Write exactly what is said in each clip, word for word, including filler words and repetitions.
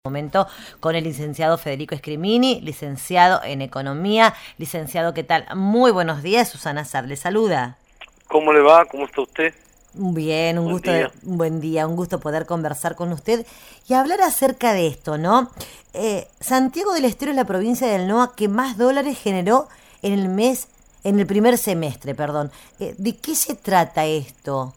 Momento con el licenciado Federico Scrimini, licenciado en Economía. Licenciado, ¿qué tal? Muy buenos días, Susana Saab le saluda. ¿Cómo le va? ¿Cómo está usted? Bien, un Buen gusto, de, día. un buen día, un gusto poder conversar con usted y hablar acerca de esto, ¿no? Eh, Santiago del Estero es la provincia del N O A que más dólares generó en el mes, en el primer semestre, perdón. Eh, ¿De qué se trata esto?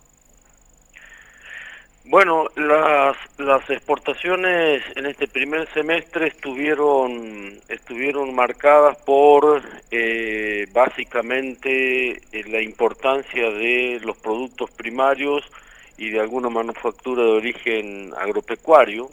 Bueno, las, las exportaciones en este primer semestre estuvieron, estuvieron marcadas por eh, básicamente eh, la importancia de los productos primarios y de alguna manufactura de origen agropecuario,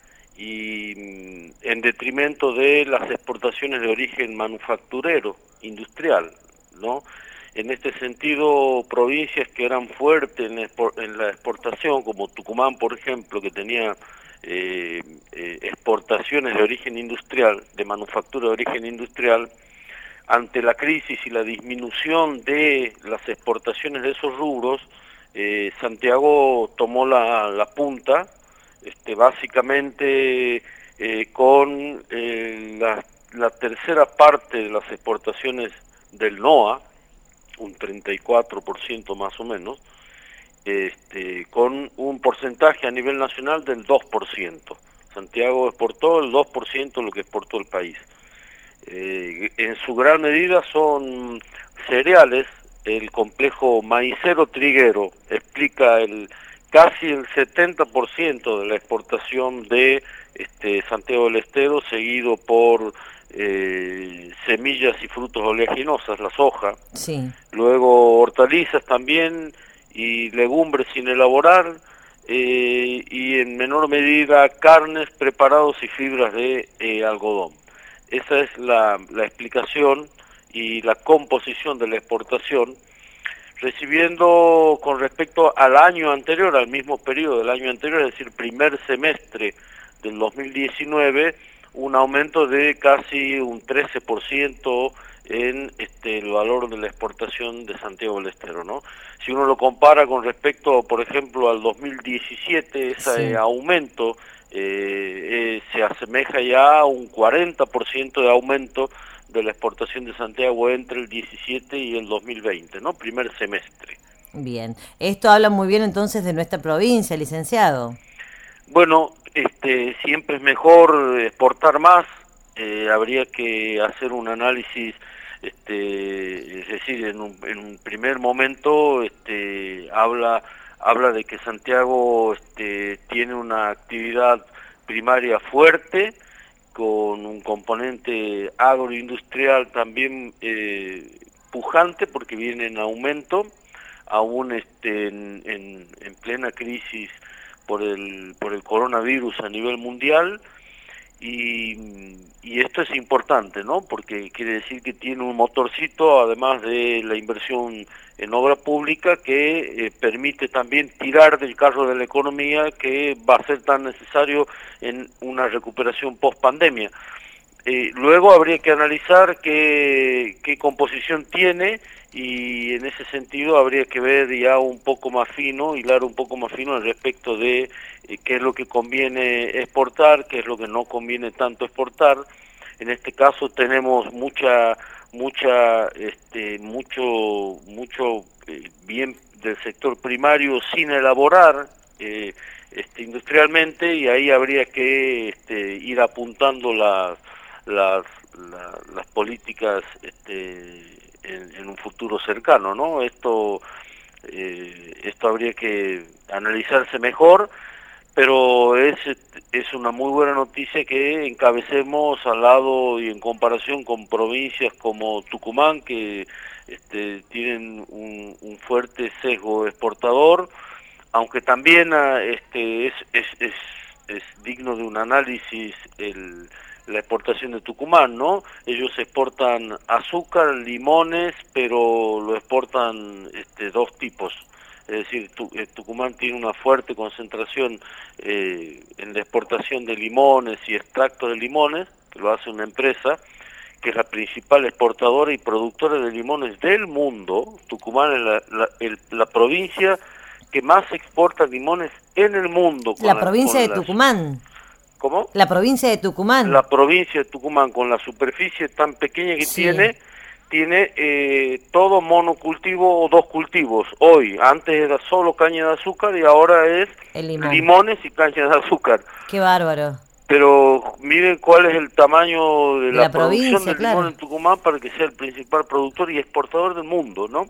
y mm, en detrimento de las exportaciones de origen manufacturero, industrial, ¿no? En este sentido, provincias que eran fuertes en, en la exportación, como Tucumán, por ejemplo, que tenía eh, eh, exportaciones de origen industrial, de manufactura de origen industrial, ante la crisis y la disminución de las exportaciones de esos rubros, eh, Santiago tomó la, la punta, este, básicamente eh, con eh, la, la tercera parte de las exportaciones del N O A, un treinta y cuatro por ciento más o menos, este, con un porcentaje a nivel nacional del dos por ciento. Santiago exportó el dos por ciento de lo que exportó el país. Eh, en su gran medida son cereales. El complejo maicero triguero explica el casi el setenta por ciento de la exportación de este, Santiago del Estero, seguido por eh, semillas y frutos oleaginosas, la soja. Sí. Luego hortalizas también y legumbres sin elaborar, eh, y en menor medida carnes, preparados y fibras de eh, algodón. Esa es la, la explicación y la composición de la exportación, recibiendo con respecto al año anterior, al mismo periodo del año anterior, es decir, primer semestre del dos mil diecinueve, un aumento de casi un trece por ciento en este, el valor de la exportación de Santiago del Estero, ¿no? Si uno lo compara con respecto, por ejemplo, al dos mil diecisiete, ese Sí. aumento eh, eh, se asemeja ya a un cuarenta por ciento de aumento de la exportación de Santiago entre el diecisiete y el dos mil veinte, ¿no? Primer semestre. Bien. Esto habla muy bien entonces de nuestra provincia, licenciado. Bueno, este, siempre es mejor exportar más. Eh, habría que hacer un análisis, este, es decir, en un, en un primer momento, este, habla habla de que Santiago, este, tiene una actividad primaria fuerte, con un componente agroindustrial también eh, pujante, porque viene en aumento, aún este, en, en, en plena crisis por el por el coronavirus a nivel mundial, y, y esto es importante, ¿no? Porque quiere decir que tiene un motorcito, además de la inversión en obra pública, que eh, permite también tirar del carro de la economía, que va a ser tan necesario en una recuperación post pandemia. Eh, luego habría que analizar qué, qué composición tiene, y en ese sentido habría que ver ya un poco más fino, hilar un poco más fino al respecto de eh, qué es lo que conviene exportar, qué es lo que no conviene tanto exportar. En este caso tenemos mucha, mucha, este, mucho, mucho eh, bien del sector primario sin elaborar eh, este, industrialmente, y ahí habría que este, ir apuntando las las, la, las políticas este, en, en un futuro cercano, ¿no? Esto, eh, esto habría que analizarse mejor, pero es, es una muy buena noticia que encabecemos al lado y en comparación con provincias como Tucumán, que este, tienen un, un fuerte sesgo exportador, aunque también este, es, es, es, es digno de un análisis el la exportación de Tucumán, ¿no? Ellos exportan azúcar, limones, pero lo exportan este, dos tipos. Es decir, tu, eh, Tucumán tiene una fuerte concentración eh, en la exportación de limones y extractos de limones, que lo hace una empresa, que es la principal exportadora y productora de limones del mundo. Tucumán es la, la, el, la provincia que más exporta limones en el mundo, con La la, provincia de con las Tucumán. ¿Cómo? La provincia de Tucumán. La provincia de Tucumán, con la superficie tan pequeña que Sí. tiene, tiene eh, todo monocultivo o dos cultivos. Hoy, antes era solo caña de azúcar y ahora es El limón. limones y caña de azúcar. Qué bárbaro. Pero miren cuál es el tamaño de, De la, la producción provincia, del claro. limón en Tucumán para que sea el principal productor y exportador del mundo, ¿no?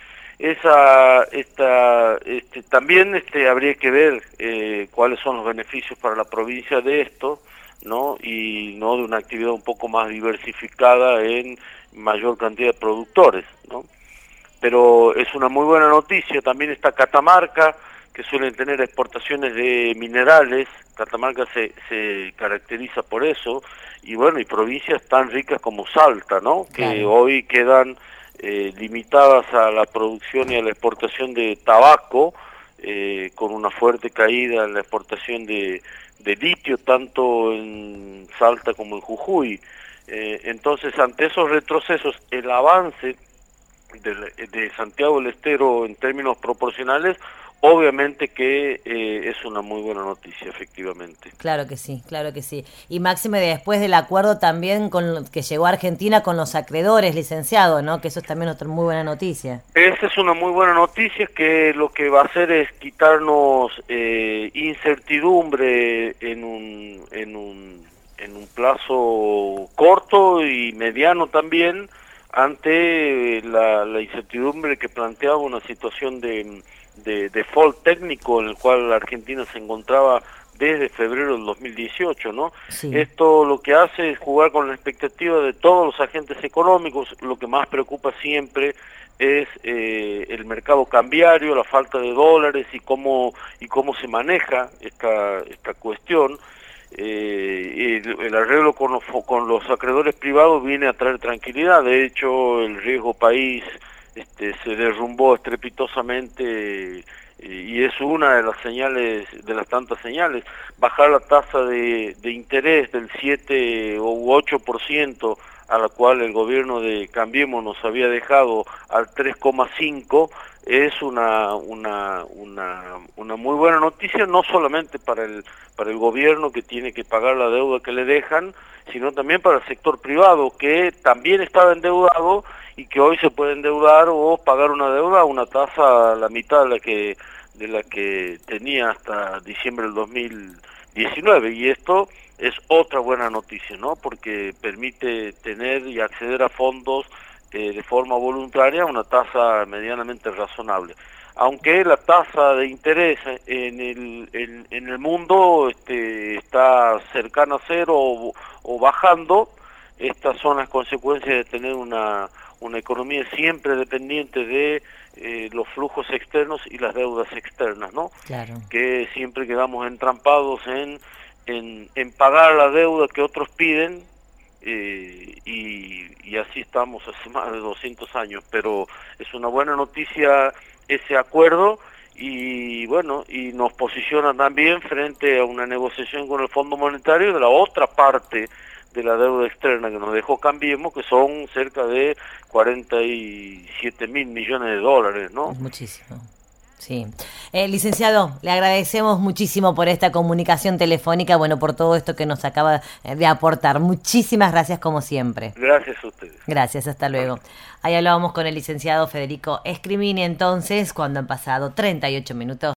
Esa, esta, este, también este, habría que ver eh, cuáles son los beneficios para la provincia de esto, ¿no? Y no de una actividad un poco más diversificada en mayor cantidad de productores, ¿no? Pero es una muy buena noticia. También está Catamarca, que suelen tener exportaciones de minerales. Catamarca se, se caracteriza por eso, y bueno, y provincias tan ricas como Salta, ¿no? Que Claro. hoy quedan eh, limitadas a la producción y a la exportación de tabaco, eh, con una fuerte caída en la exportación de, de litio, tanto en Salta como en Jujuy. Eh, entonces, ante esos retrocesos, el avance de, de Santiago del Estero en términos proporcionales, obviamente que eh, es una muy buena noticia, efectivamente. Claro que sí, claro que sí. Y máxime después del acuerdo también con lo que llegó a Argentina con los acreedores, licenciado, ¿no? Que eso es también otra muy buena noticia. Esa es una muy buena noticia, que lo que va a hacer es quitarnos eh, incertidumbre en un, en un, en un plazo corto y mediano también, ante la, la incertidumbre que planteaba una situación de de default técnico en el cual la Argentina se encontraba desde febrero del dos mil dieciocho, ¿no? Sí. Esto lo que hace es jugar con la expectativa de todos los agentes económicos. Lo que más preocupa siempre es eh, el mercado cambiario, la falta de dólares y cómo y cómo se maneja esta esta cuestión. Eh, el, el arreglo con los, con los acreedores privados viene a traer tranquilidad. De hecho, el riesgo país Este, se derrumbó estrepitosamente, eh, y es una de las señales, de las tantas señales. Bajar la tasa de, de interés del siete u ocho por ciento a la cual el gobierno de Cambiemos nos había dejado al tres coma cinco es una, una, una, una muy buena noticia, no solamente para el, para el gobierno, que tiene que pagar la deuda que le dejan, sino también para el sector privado, que también estaba endeudado y que hoy se puede endeudar o pagar una deuda a una tasa a la mitad de la que de la que tenía hasta diciembre del dos mil diecinueve, y esto es otra buena noticia, ¿no? Porque permite tener y acceder a fondos eh, de forma voluntaria a una tasa medianamente razonable. Aunque la tasa de interés en el en, en el mundo este, está cercana a cero o, o bajando, estas son las consecuencias de tener una una economía siempre dependiente de eh, los flujos externos y las deudas externas, ¿no? Claro. Que siempre quedamos entrampados en, en, en pagar la deuda que otros piden, eh, y, y así estamos hace más de doscientos años, pero es una buena noticia ese acuerdo, y bueno, y nos posiciona también frente a una negociación con el Fondo Monetario de la otra parte de la deuda externa que nos dejó Cambiemos, que son cerca de cuarenta y siete mil millones de dólares, ¿no? Es muchísimo. Sí. Eh, licenciado, le agradecemos muchísimo por esta comunicación telefónica, bueno, por todo esto que nos acaba de aportar. Muchísimas gracias como siempre. Gracias a ustedes. Gracias, hasta luego. Ahí hablábamos con el licenciado Federico Escrimini, entonces, cuando han pasado treinta y ocho minutos.